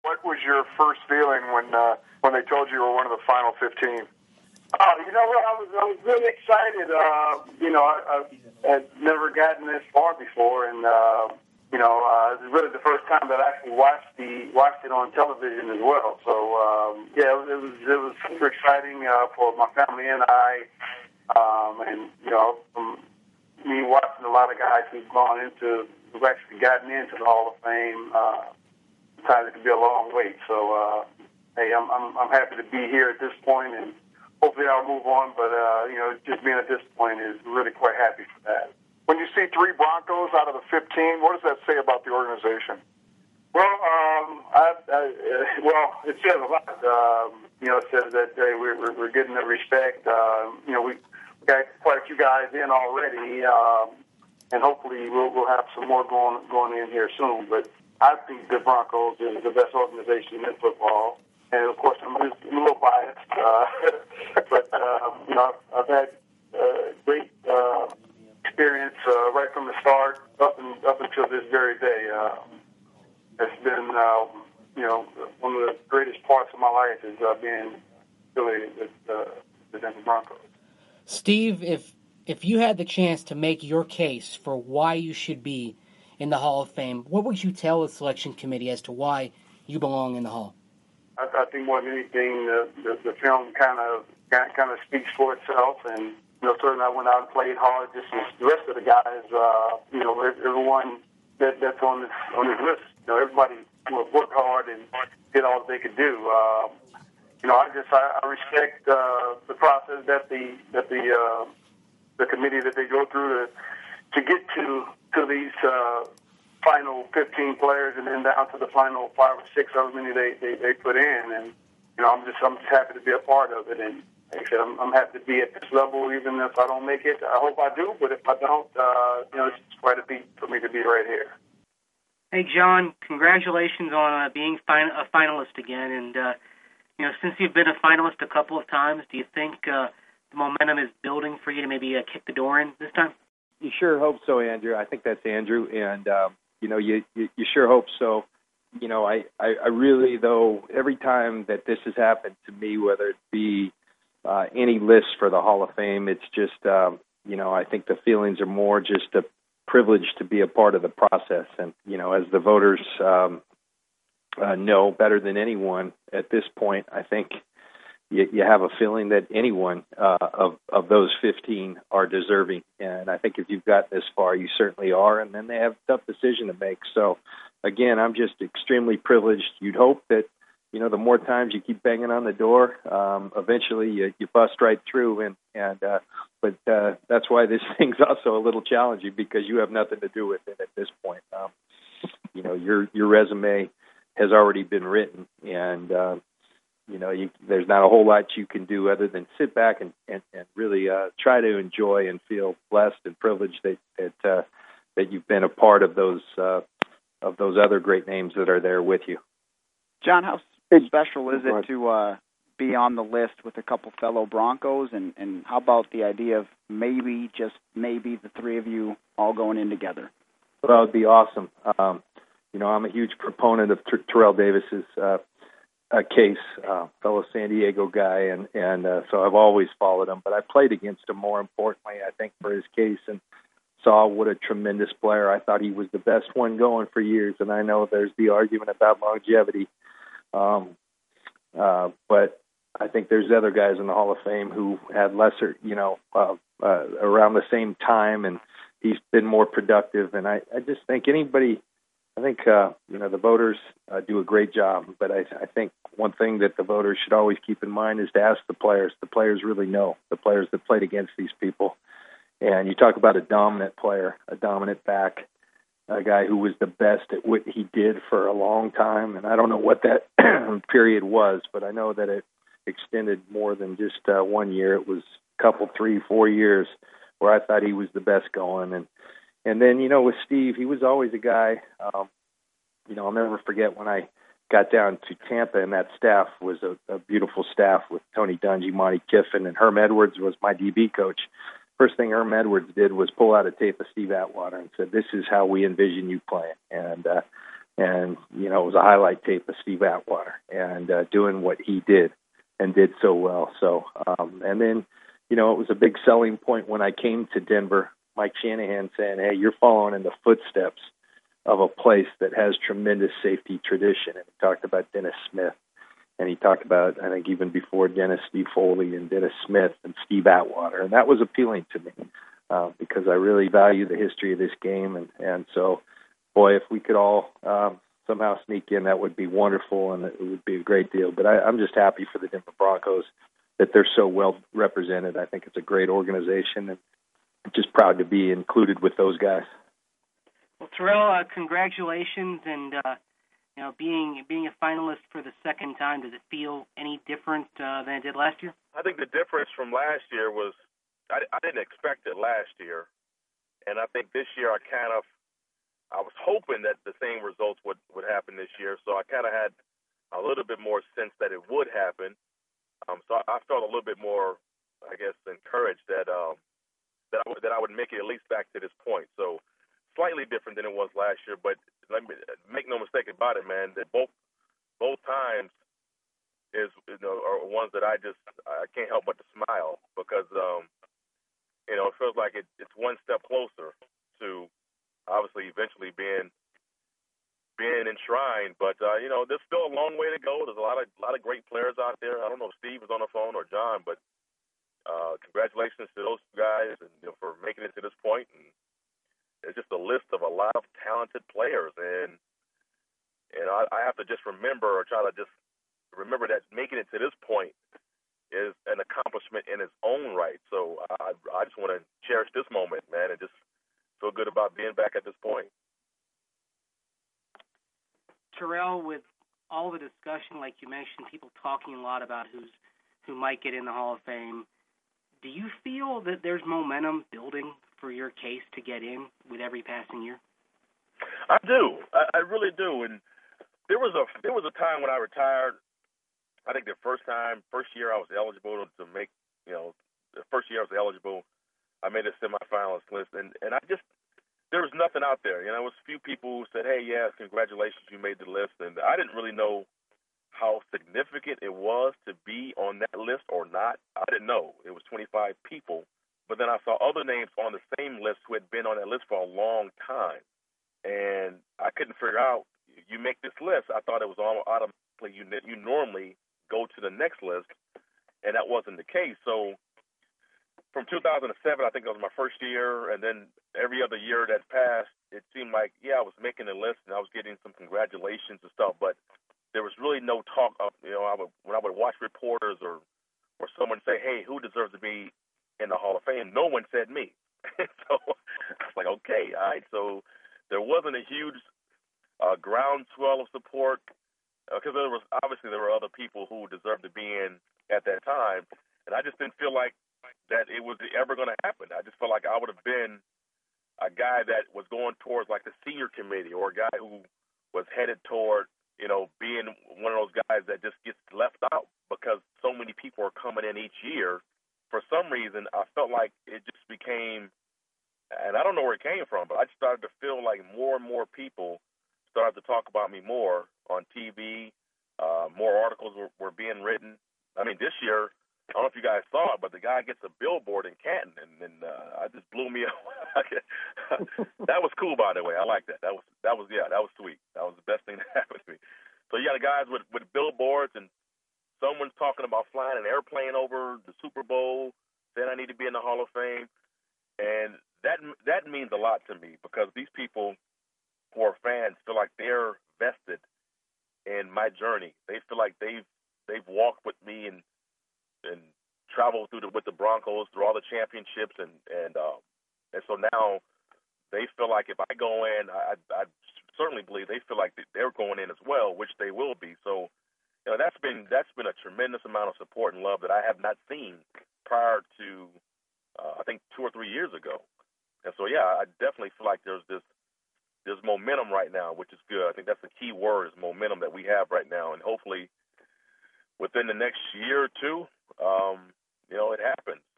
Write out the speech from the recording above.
What was your first feeling when they told you were one of the final 15? You know what? I was really excited. I had never gotten this far before, and it was really the first time that I actually watched it on television as well. So it was super exciting for my family and I, from me watching a lot of guys who've actually gotten into the Hall of Fame. Sometimes it can be a long wait. So hey, I'm happy to be here at this point, and hopefully I'll move on. But just being at this point is really quite happy for that. When you see 3 Broncos out of the 15, what does that say about the organization? Well, it says a lot. It says that we're getting the respect. We got quite a few guys in already, and hopefully we'll have some more going in here soon. But I think the Broncos is the best organization in football. And, of course, I'm just a little biased. But I've had great experience right from the start up until this very day. It's been, one of the greatest parts of my life is being affiliated with the Denver Broncos. Steve, if you had the chance to make your case for why you should be in the Hall of Fame, what would you tell the selection committee as to why you belong in the Hall? I think more than anything, the film kind of speaks for itself, and certainly I went out and played hard. Just as the rest of the guys, everyone that's on this list, everybody worked hard and did all that they could do. I respect the process that the committee that they go through to get to these final 15 players, and then down to the final 5 or 6, however many they put in. And I'm just happy to be a part of it. And like I said, I'm happy to be at this level, even if I don't make it. I hope I do, but if I don't, it's quite a feat for me to be right here. Hey, John, congratulations on being a finalist again. And since you've been a finalist a couple of times, do you think the momentum is building for you to maybe kick the door in this time? You sure hope so, Andrew. I think that's Andrew, and you sure hope so. I really, though, every time that this has happened to me, whether it be any list for the Hall of Fame, it's just, I think the feelings are more just a privilege to be a part of the process. And, as the voters know better than anyone at this point, I think you have a feeling that anyone of those 15 are deserving. And I think if you've gotten this far, you certainly are. And then they have a tough decision to make. So, again, I'm just extremely privileged. You'd hope that, the more times you keep banging on the door, eventually you bust right through. But that's why this thing's also a little challenging, because you have nothing to do with it at this point. Your resume has already been written, and there's not a whole lot you can do other than sit back and really try to enjoy and feel blessed and privileged that you've been a part of those other great names that are there with you. John, how special is it to be on the list with a couple fellow Broncos, and how about the idea of maybe, just maybe, the three of you all going in together? Well, it'd be awesome. I'm a huge proponent of Terrell Davis's case, fellow San Diego guy, and so I've always followed him. But I played against him, more importantly, I think, for his case, and saw what a tremendous player. I thought he was the best one going for years, and I know there's the argument about longevity. But I think there's other guys in the Hall of Fame who had lesser, around the same time, and he's been more productive. And I just think the voters do a great job. But I think one thing that the voters should always keep in mind is to ask the players. The players really know, the players that played against these people. And you talk about a dominant player, a dominant back, a guy who was the best at what he did for a long time. And I don't know what that period was, but I know that it extended more than just 1 year. It was a couple, 3-4 years where I thought he was the best going. And then, with Steve, he was always a guy, I'll never forget when I got down to Tampa, and that staff was a beautiful staff with Tony Dungy, Monty Kiffin, and Herm Edwards was my DB coach. First thing Herm Edwards did was pull out a tape of Steve Atwater and said, "This is how we envision you playing." And And, you know, it was a highlight tape of Steve Atwater and doing what he did and did so well. So, and then, you know, it was a big selling point when I came to Denver, Mike Shanahan saying, hey, you're following in the footsteps of a place that has tremendous safety tradition. And he talked about Dennis Smith. And he talked about, I think even before Dennis, Steve Foley and Dennis Smith and Steve Atwater. And that was appealing to me because I really value the history of this game. And so, boy, if we could all somehow sneak in, that would be wonderful and it would be a great deal. But I'm just happy for the Denver Broncos that they're so well represented. I think it's a great organization and I'm just proud to be included with those guys. Well, Terrell, congratulations, and you know, being a finalist for the second time, does it feel any different than it did last year? I think the difference from last year was I didn't expect it last year, and I think this year I was hoping that the same results would happen this year, so I kind of had a little bit more sense that it would happen. So I felt a little bit more, I guess, encouraged that I would make it at least back to this point. So slightly different than it was last year, but let me make no mistake about it, man. That both times are ones that I can't help but to smile because you know, it feels like it's one step closer to obviously eventually being enshrined. But you know, there's still a long way to go. There's a lot of great players out there. I don't know if Steve is on the phone or John, but congratulations to those guys and you know, for making it to this point. And it's just a list of a lot of talented players, and I have to just remember that making it to this point is an accomplishment in its own right. So I just want to cherish this moment, man, and just feel good about being back at this point. Terrell, with all the discussion, like you mentioned, people talking a lot about who might get in the Hall of Fame, do you feel that there's momentum building for your case to get in with every passing year? I do. I really do. And there was a time when I retired. I think the first year I was eligible to make, you know, the first year I was eligible, I made a semifinalist list, and there was nothing out there. You know, there was a few people who said, hey, yeah, congratulations, you made the list, and I didn't really know how significant it was to be on that list or not. I didn't know. It was 25 people, but then I saw other names on the same list who had been on that list for a long time, and I couldn't figure out, you make this list, I thought it was all automatically, you normally go to the next list, and that wasn't the case. So from 2007, I think it was my first year, and then every other year that passed, it seemed like, yeah, I was making a list and I was getting some congratulations and stuff, but there was really no talk of, you know, when I would watch reporters or someone say, hey, who deserves to be in the Hall of Fame, no one said me. So I was like, okay, all right. So there wasn't a huge groundswell of support because there were other people who deserved to be in at that time, and I just didn't feel like that it was ever going to happen. I just felt like I would have been a guy that was going towards like the senior committee or a guy who was headed toward, you know, being one of those guys that just gets left out because so many people are coming in each year. For some reason, I felt like it just became, and I don't know where it came from, but I just started to feel like more and more people started to talk about me more on TV. More articles were being written. I mean, this year, I don't know if you guys saw it, but the guy gets a billboard in Canton, and I just blew me away. That was cool, by the way. I like that. That was sweet. That was the best thing that happened to me. So you got guys with billboards, and someone's talking about flying an airplane over the Super Bowl, saying I need to be in the Hall of Fame, and that means a lot to me because these people who are fans feel like they're vested in my journey. They feel like they've walked with me and traveled with the Broncos through all the championships, and so now they feel like if I go in, I certainly believe they feel like they're going in as well, which they will be. So, you know, that's been a tremendous amount of support and love that I have not seen prior to I think 2 or 3 years ago. And so, yeah, I definitely feel like there's momentum right now, which is good. I think that's the key word is momentum that we have right now, and hopefully within the next year or two, you know, it happens.